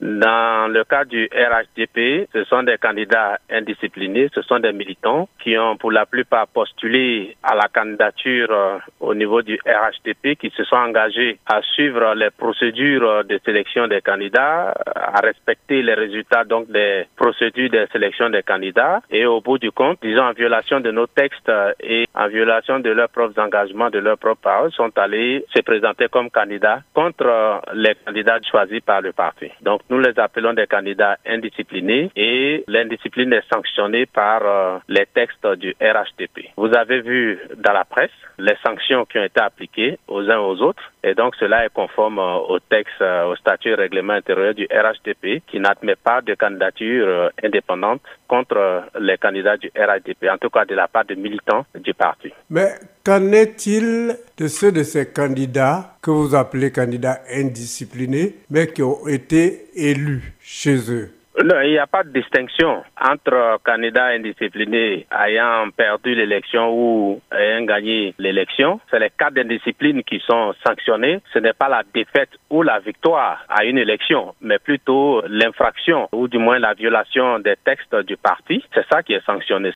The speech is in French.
Dans le cas du RHDP, ce sont des candidats indisciplinés, ce sont des militants qui ont pour la plupart postulé à la candidature au niveau du RHDP, qui se sont engagés à suivre les procédures de sélection des candidats, à respecter les résultats donc des procédures de sélection des candidats et au bout du compte, disons en violation de nos textes et en violation de leurs propres engagements, de leurs propres paroles, sont allés se présenter comme candidats contre les candidats choisis par le parti. Donc nous les appelons des candidats indisciplinés et l'indiscipline est sanctionnée par les textes du RHDP. Vous avez vu dans la presse les sanctions qui ont été appliquées aux uns aux autres et donc cela est conforme au texte, au statut et règlement intérieur du RHDP qui n'admet pas de candidature indépendante contre les candidats du RHDP, en tout cas de la part de militants du parti. Mais qu'en est-il de ceux de ces candidats que vous appelez candidats indisciplinés, mais qui ont été élus chez eux? Non, il n'y a pas de distinction entre candidats indisciplinés ayant perdu l'élection ou ayant gagné l'élection. C'est les cas d'indiscipline qui sont sanctionnés. Ce n'est pas la défaite ou la victoire à une élection, mais plutôt l'infraction ou du moins la violation des textes du parti. C'est ça qui est sanctionné.